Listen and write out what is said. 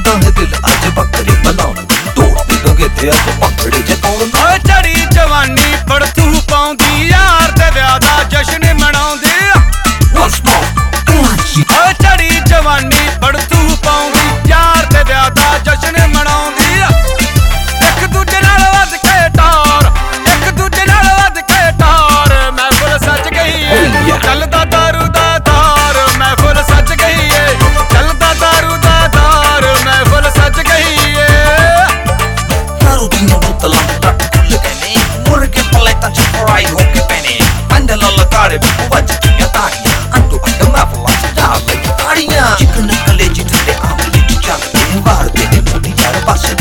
ਕਰਦਾ ਹੈ ਦਿਲ ਅੱਜ ਬੱਕਰੀ ਬਣਾਉਣ ਤੋੜਦੇ ਲੋਗੇ ਤੇ ਅੱਜ ਪੰਖੜੀ ਚ ਪਾਉਣ ਓਏ ਚੜੀ ਜਵਾਨੀ ਪੜਤੂ ਪਾਉਂਦੀ ਯਾਰ ਤੇ ਵਿਆਹ ਦਾ ਜਸ਼ਨ ਮਨਾਉਂਦੀ ਓਏ ਚੜੀ ਜਵਾਨੀ ਪੜਤੂ ਪਾਉਂਦੀ ਯਾਰ ਤੇ ਵਿਆਹ ਦਾ ਜਸ਼ਨ ਮਨਾਉਂਦੀ ਇੱਕ ਦੂਜੇ ਨਾਲ ਵੱਧ ਕੇ ਟਾਰ ਇੱਕ ਦੂਜੇ ਨਾਲ ਵੱਧ ਕੇ ਟਾਰ ਮਹਿਫਲ ਸੱਜ ਗਈ ਏ ਚੱਲਦਾ ਦਾਰੂ ਦਾ ਤਾਰ ਮਹਿਫਲ ਸੱਜ ਗਈ ਏ ਚੱਲਦਾ ਦਾਰੂ ਦਾ ਤਾਰ ਮਹਿਫਲ ਸੱਜ ਗਈ ਏ ਦਾਰੂ ਦੀਆਂ ਬੋਤਲਾਂ ਟੱਟ ਖੁੱਲ ਗਏ ਨੇ ਮੁਰਗੇ ਪਲੇਟਾਂ ਚ ਫਰਾਈ ਹੋ ਕੇ ਪੈਨੇ ਪੰਡ ਲਲਕਾਰੇ ਵੱਜ ਗਈਆਂ ਤਾੜੀਆਂ ਅੰਦੂ ਅੰਦ ਮਹਿਫਲਾਂ ਚ ਢਾਲ ਲਈ ਤਾੜੀਆਂ ਚਿਕਨ ਕਲੇਜੀ ਤੇ ਆਮਲੇ ਚ ਚੱਲਦੇ ਵਾਰਦੇ ਨੇ ਮੁੰਡੀ ਚਾਰ ਪਾਸੇ